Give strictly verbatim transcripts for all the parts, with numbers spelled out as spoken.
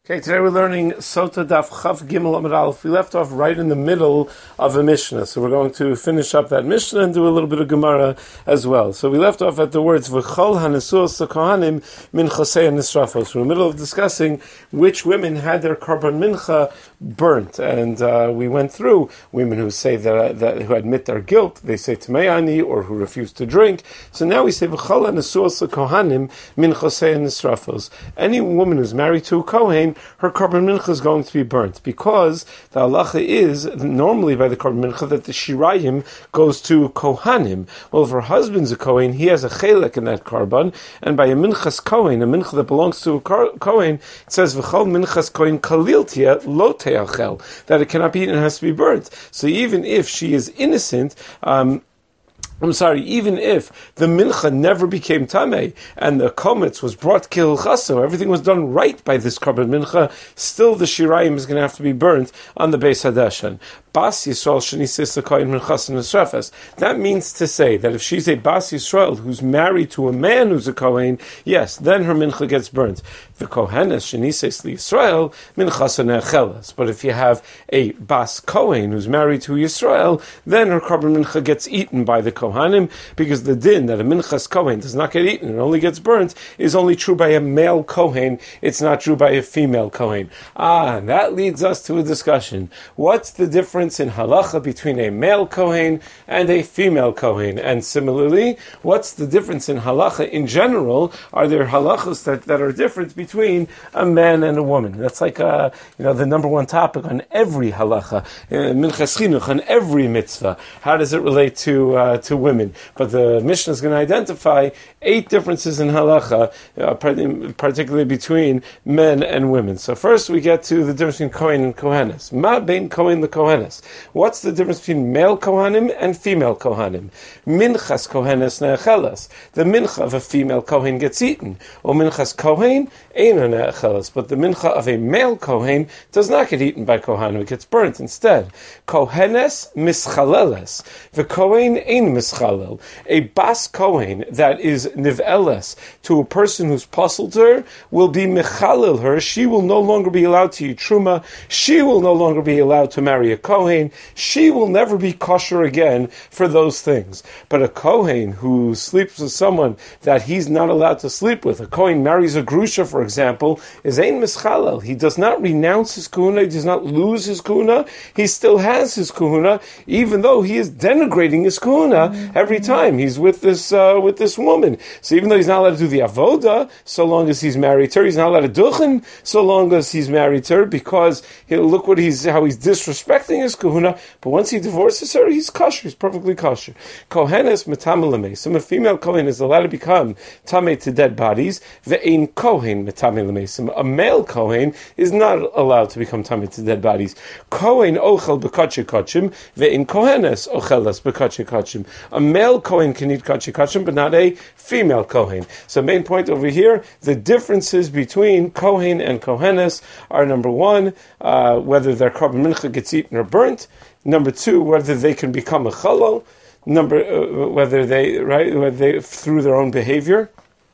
Okay, today we're learning Sota Daf Chav Gimel Amud Aleph. We left off right in the middle of a Mishnah, so we're going to finish up that Mishnah and do a little bit of Gemara as well. So we left off at the words V'chol hanesuos kohanim min chosei nisrafos. We're in the middle of discussing which women had their korban mincha burnt, and uh, we went through women who say that, that who admit their guilt. They say Tameani, or who refuse to drink. So now we say V'chol hanesuos kohanim min chosei nisrafos. Any woman who's married to a kohen, her korban mincha is going to be burnt, because the halacha is normally by the korban mincha that the shirayim goes to kohanim. Well, if her husband's a kohen, he has a chelek in that korban, and by a minchas kohen, a mincha that belongs to a kohen, it says v'chol minchas kohen kaliltia lo teachel, that it cannot be eaten, it has to be burnt. So even if she is innocent, um, I'm sorry, even if the mincha never became tamei and the kometz was brought kilchaso, everything was done right by this korban mincha, still the shirayim is going to have to be burnt on the Beis Hadeshen. Bas Yisrael shenisis l'kohen minchas nesrefes. That means to say that if she's a Bas Yisrael who's married to a man who's a kohen, yes, then her mincha gets burnt. The kohenes shenisis l'Yisrael minchas ne'achelas. But if you have a Bas Kohen who's married to Yisrael, then her korban mincha gets eaten by the kohanim, because the din that a minchas kohen does not get eaten, it only gets burnt, is only true by a male kohen. It's not true by a female kohen. Ah, and that leads us to a discussion. What's the difference in halacha between a male kohen and a female kohen? And similarly, what's the difference in halacha in general? Are there halachas that, that are different between a man and a woman? That's like uh, you know the number one topic on every halacha, minchas chinuch, on every mitzvah. How does it relate to uh, to women? But the Mishnah is going to identify eight differences in halacha, uh, particularly between men and women. So first we get to the difference between kohen and kohenes. Ma bein kohen le kohenes. What's the difference between male kohanim and female kohanim? Minchas kohenes ne'achelas. The mincha of a female kohen gets eaten. Or minchas kohen eino ne'achelas. But the mincha of a male kohen does not get eaten by kohanim. It gets burnt instead. Kohenes mischaleles. The kohen ein mischalel. A bas kohen that is niv'eles to a person who's puzzled her will be mechalel her. She will no longer be allowed to eat truma. She will no longer be allowed to marry a kohen. She will never be kosher again for those things. But a kohen who sleeps with someone that he's not allowed to sleep with, a kohen marries a grusha, for example, is ein mischalel. He does not renounce his kahuna. He does not lose his kahuna. He still has his kahuna, even though he is denigrating his kahuna every time he's with this uh, with this woman. So even though he's not allowed to do the avoda, so long as he's married to her, he's not allowed to duchen, so long as he's married to her, because he'll look what he's how he's disrespecting his kahuna. But once he divorces her, he's kosher. He's perfectly kosher. Kohenes metamel lemesim. A female kohen is allowed to become tamei to dead bodies. Ve'ein kohen metamel lemesim. A male kohen is not allowed to become tamei to dead bodies. Kohen ochel b'kotche kotchim. Ve'ein kohenes ochelas b'kotche kotchim. A male kohen can eat kotche kotchim, but not a female kohen. So main point over here, the differences between kohen and kohenes are, number one, uh, whether their korban mincha gets eaten or burnt. Number two, whether they can become a chalal. Number, uh, whether they, right, whether they, through their own behavior.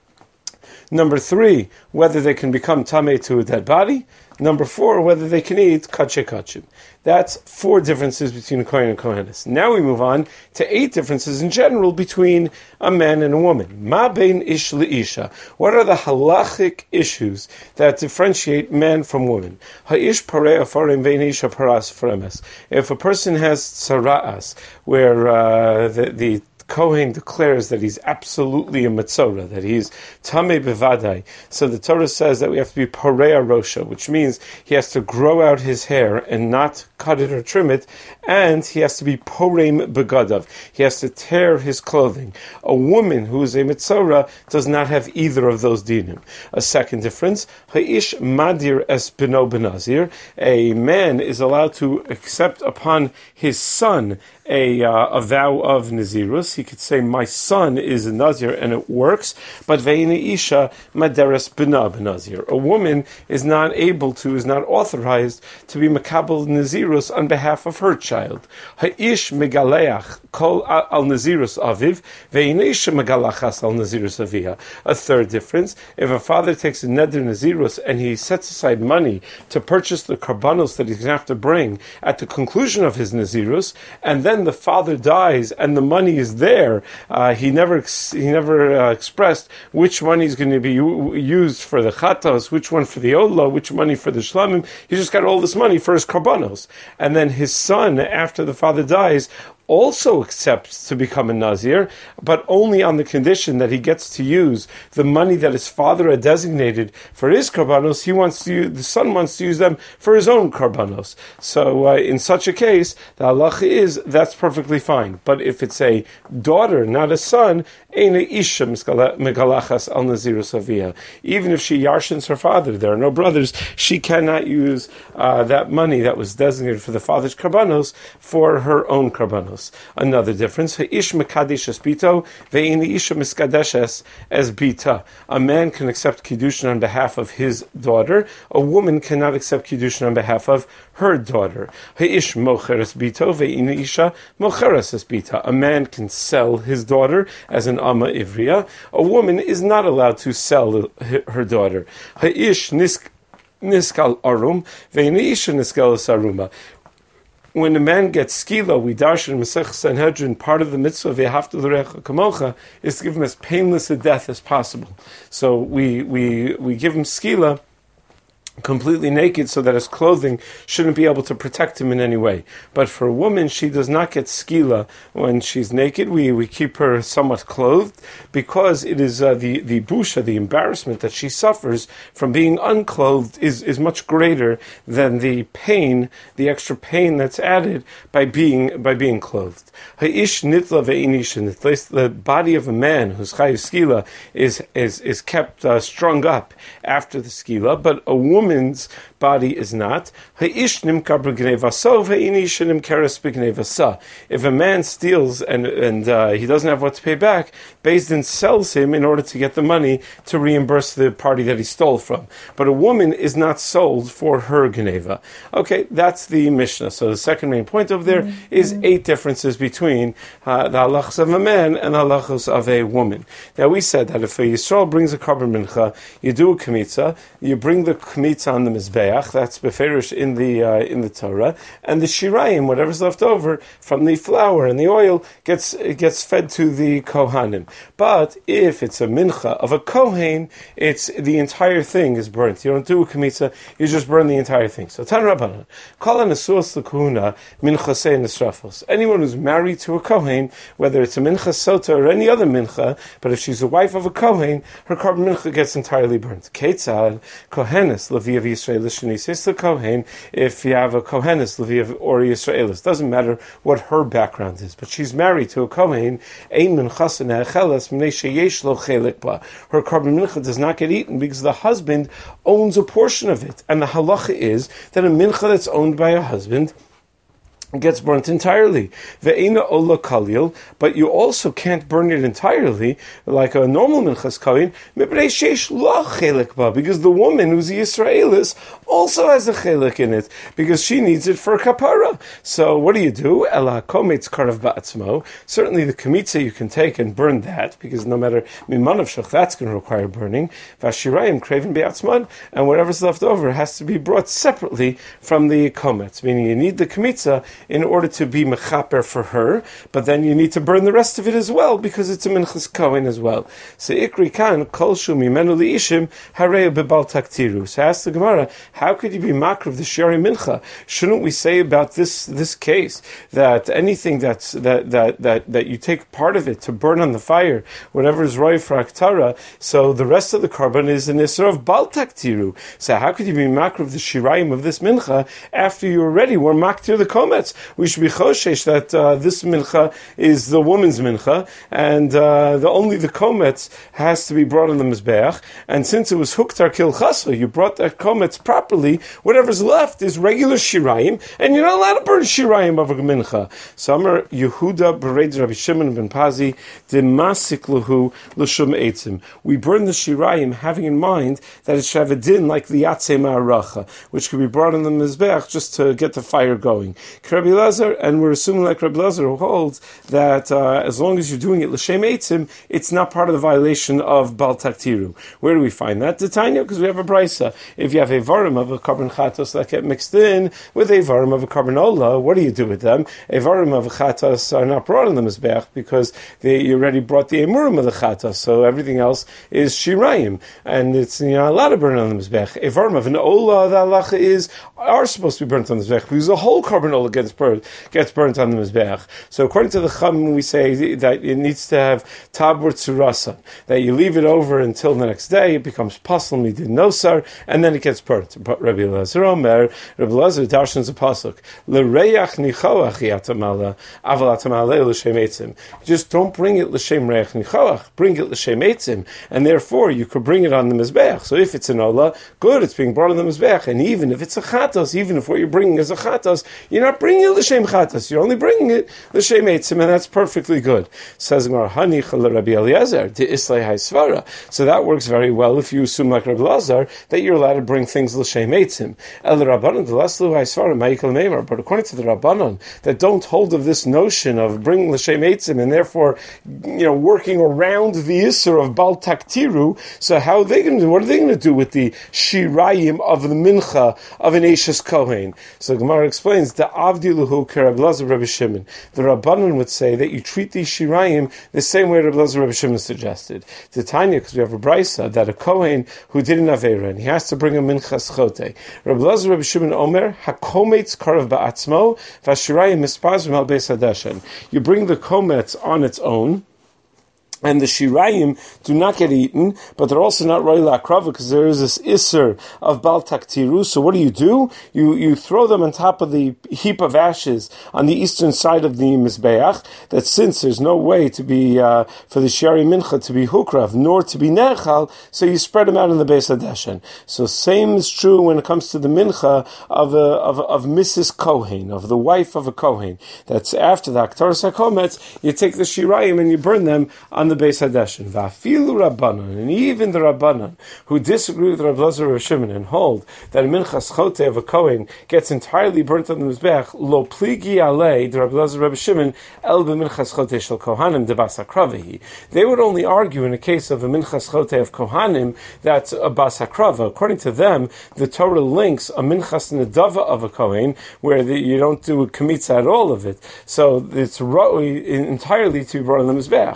Number three, whether they can become tamei to a dead body. Number four, whether they can eat kotche kotchim. That's four differences between a kohen and kohenes. Now we move on to eight differences in general between a man and a woman. Ma bein ish leisha. What are the halachic issues that differentiate man from woman? Ha'ish parei afarim vein isha paras fremes. If a person has tzara'as, where uh, the, the Kohen declares that he's absolutely a metzora, that he's tamei bevadai. So the Torah says that we have to be pareya rosha, which means he has to grow out his hair and not cut it or trim it, and he has to be poreim begadav. He has to tear his clothing. A woman who is a metzora does not have either of those dinim. A second difference, ha'ish madir es beno benazir. A man is allowed to accept upon his son a, uh, a vow of nazirus. He he could say, my son is a Nazir, and it works, but ve'ini isha maderes b'na b'nazir. A woman is not able to, is not authorized to be makabel nazirus on behalf of her child. Ha'ish megaleach kol al nazirus aviv, ve'ini isha megalachas al nazirus avia. A third difference, if a father takes a neder nazirus and he sets aside money to purchase the karbanos that he's going to have to bring at the conclusion of his nazirus, and then the father dies and the money is there, uh, he never he never uh, expressed which money is going to be u- used for the chatos, which one for the ola, which money for the shlamim. He just got all this money for his karbanos, and then his son, after the father dies, also accepts to become a Nazir, but only on the condition that he gets to use the money that his father had designated for his karbanos. He wants to use, the son wants to use them for his own karbanos. So uh, in such a case, the halacha is that's perfectly fine. But if it's a daughter, not a son, even if she yarshins her father, there are no brothers, she cannot use uh, that money that was designated for the father's karbanos for her own karbanos. Another difference, Ha'ish mekadesh es bito, ve'ini isha miskadeshes es bita. A man can accept kiddushin on behalf of his daughter. A woman cannot accept kiddushin on behalf of her daughter. Ha'ish mocher es bito, ve'ini isha mocheres es bita. A man can sell his daughter as an Amma Ivriya. A woman is not allowed to sell her daughter. Ha'ish niskal arum, ve'ini isha niskal saruma. When a man gets skila, we darshan Masech Sanhedrin, part of the mitzvah ve'hafta l'recha kamocha is to give him as painless a death as possible. So we we we give him skila completely naked so that his clothing shouldn't be able to protect him in any way. But for a woman, she does not get skila when she's naked. We we keep her somewhat clothed because it is uh, the, the busha, the embarrassment that she suffers from being unclothed is, is much greater than the pain, the extra pain that's added by being by being clothed. Ha'ish nitla ve'inisha nitla. The body of a man whose chayiv skila is is is kept uh, strung up after the skila, but a woman woman's body is not. If a man steals and and uh, he doesn't have what to pay back, Beis Din sells him in order to get the money to reimburse the party that he stole from. But a woman is not sold for her geneva. Okay, that's the Mishnah. So the second main point over there mm-hmm. is eight differences between uh, the halachos of a man and the halachos of a woman. Now we said that if a Yisrael brings a korban mincha, you do a kmitza, you bring the kmitza on the mizbeach, that's beferish in the uh, in the Torah, and the shirayim, whatever's left over from the flour and the oil, gets gets fed to the kohanim. But if it's a mincha of a kohen, it's the entire thing is burnt. You don't do a kmitza, you just burn the entire thing. So Tan Rabbanan, kol hanasuas l'kuhuna minchasei nisrafos. Anyone who's married to a kohen, whether it's a mincha sota or any other mincha, but if she's a wife of a kohen, her korban mincha gets entirely burnt. Ketzad kohenes levi of Yisraelis shenisis the kohen. If you have a kohenes levi of or Yisraelis, doesn't matter what her background is, but she's married to a kohen. Ein minchas ne'achelas mnei sheyesh lo chelik ba. Her korban mincha does not get eaten because the husband owns a portion of it, and the halacha is that a mincha that's owned by a husband gets burnt entirely. Ve'ena ola kalil, but you also can't burn it entirely like a normal minchas kohen, because the woman who's a Yisraelis also has a chelik in it, because she needs it for kapara. So what do you do? Ela kometz karav ba'atzmo. Certainly the kmitza you can take and burn that, because no matter mimanav shach, that's going to require burning. Vashirayim kreven be'atzman, and whatever's left over has to be brought separately from the kometz, meaning you need the kmitza in order to be mechaper for her, but then you need to burn the rest of it as well, because it's a minchas kohen as well. So ikri kan kol shu mimenu liishim harei bebal taktiru. So ask the Gemara, how could you be makar of the shari mincha? Shouldn't we say about this this case that anything that's that that that that you take part of it to burn on the fire, whatever is roi for aktara, so the rest of the korban is an isra of bal taktiru. So how could you be makar of the shiraim of this mincha after you already were maktir the komets? comets, we should be choshesh that uh, this mincha is the woman's mincha, and uh, the only the comets has to be brought on the mizbeach. And since it was huktar kilchasa, you brought that comets properly. Whatever's left is regular shirayim, and you're not allowed to burn shirayim of a mincha. Samar Yehuda bereid Rabbi Shimon ben Pazi demasik luhu l'shum eitzim. We burn the shirayim having in mind that it should have a din like the yatzei ma'aracha, which could be brought on the mizbeach just to get the fire going. Rabbi Lazar, and we're assuming like Rabbi Lazar who holds that uh, as long as you're doing it l'shem eitzim, it's not part of the violation of bal taktiru. Where do we find that? The Tanya, because we have a brisa. If you have a varim of a carbon chatos that get mixed in with a varim of a carbon ola, what do you do with them? A varim of a chatos are not brought on the mizbeach because they, you already brought the emurim of the chatos, so everything else is shirayim, and it's you're not allowed to burn on the mizbeach. A varim of an ola, the halacha is are supposed to be burnt on the mizbeach because the whole carbon ola gets burnt gets burnt on the mizbeach. So according to the Chum, we say that it needs to have tabur tzurasa, that you leave it over until the next day, it becomes pasal midin nosar, and then it gets burnt. But Rabbi Elazar Omer, Rabbi Elazar darshans a pasuk l'reyach nichoach yatamala aval atamale l'shem eitzim. Just don't bring it l'shem reyach nichoach, bring it l'shem eitzim, and therefore you could bring it on the mizbeach. So if it's an ola, good, it's being brought on the mizbeach, and even if it's a chatos, even if what you're bringing is a chatos, you're not bringing it l'shem chatos, you're only bringing it l'shem eitzim, and that's perfectly good. Says Gemara, Hani chala Rabbi Eliezer de islay haisvara. So that works very well if you assume like Rabbi Elazar that you're allowed to bring things l'shem eitzim. El Rabbanon de laslu haisvara ma'ikal meimar. But according to the Rabbanon that don't hold of this notion of bringing l'shem eitzim and therefore, you know, working around the isser of bal taktiru, so how are they going to do? What are they going to do with the shirayim of the mincha of an Eishes Kohen? So Gemara explains the avdiluhu kerab Elazar Rabbi Shimon. The Rabbanon would say that you treat these shirayim the same way Rabbi Elazar Rabbi Shimon suggested. The Tanya, because we have a brisa that a Kohen who did an avera and he has to bring a minchas chote. Rabbi Elazar Rabbi Shimon Omer hakometz karav ba'atzmo v'ashirayim mispazim al beis hadeshen. You bring the komets on its own, and the shirayim do not get eaten, but they're also not roila akrava because there is this isser of bal taktiru. So what do you do? You you throw them on top of the heap of ashes on the eastern side of the mizbeach. That since there's no way to be uh, for the shari mincha to be hukrav nor to be nechal, so you spread them out in the beis hadeshen. So same is true when it comes to the mincha of a, of of Missus Kohen, of the wife of a Kohen. That's after the aktaras hakomets. You take the shirayim and you burn them on the the Beis Hadeshen. Va'afilu Rabbanon, and even the Rabbanon who disagree with Rabbi Elazar Rabbi Shimon and hold that a minchas chote of a Kohen gets entirely burnt on the mizbeach, lo pligi alei the Rabbi Elazar Rabbi Shimon el b'minchas chote shel kohanim de bas hakrava. They would only argue in a case of a minchas chote of kohanim that's a bas hakrava. According to them, the Torah links a minchas nedava of a Kohen where the, you don't do a kamitza at all of it. So it's ra'ui entirely to be brought on the mizbeach.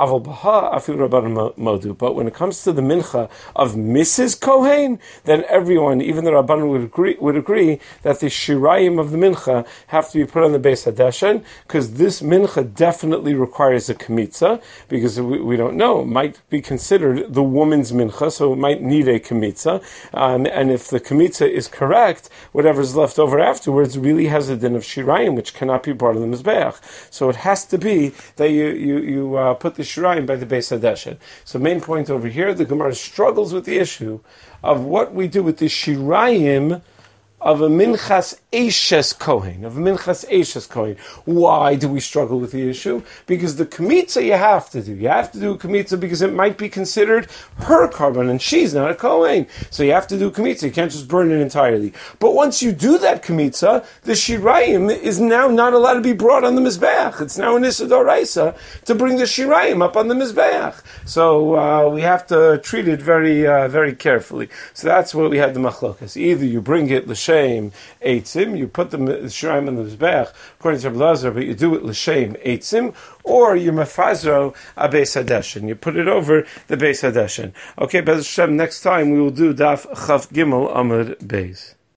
But when it comes to the mincha of Missus Kohen, then everyone, even the Rabbanan, would agree, would agree that the shirayim of the mincha have to be put on the Beis Hadeshen, because this mincha definitely requires a kamitza, because we, we don't know, it might be considered the woman's mincha, so it might need a kamitza, um, and if the kamitza is correct, whatever's left over afterwards really has a din of shirayim, which cannot be brought on the mizbeach. So it has to be that you, you, you uh, put the shirayim by the Beis Hadeshen. So main point over here, the Gemara struggles with the issue of what we do with the shirayim of a minchas Eishes Kohen, of a minchas Eishes Kohen. Why do we struggle with the issue? Because the kamitza you have to do. You have to do a kamitza because it might be considered her carbon, and she's not a Kohen. So you have to do a kamitza. You can't just burn it entirely. But once you do that kamitza, the shirayim is now not allowed to be brought on the mizbeach. It's now an issa d'oraisa to bring the shirayim up on the mizbeach. So uh, we have to treat it very, uh, very carefully. So that's what we had the machlokas. Either you bring it l'shem eitzim, you put the shirayim on the mizbeach according to Rabbi Elazar, but you do it l'shem eitzim, or you mefazro a Beis Hadeshen, you put it over the Beis Hadeshen. Okay, Be'ez Hashem, next time we will do Daf Chaf Gimel Amud Beis.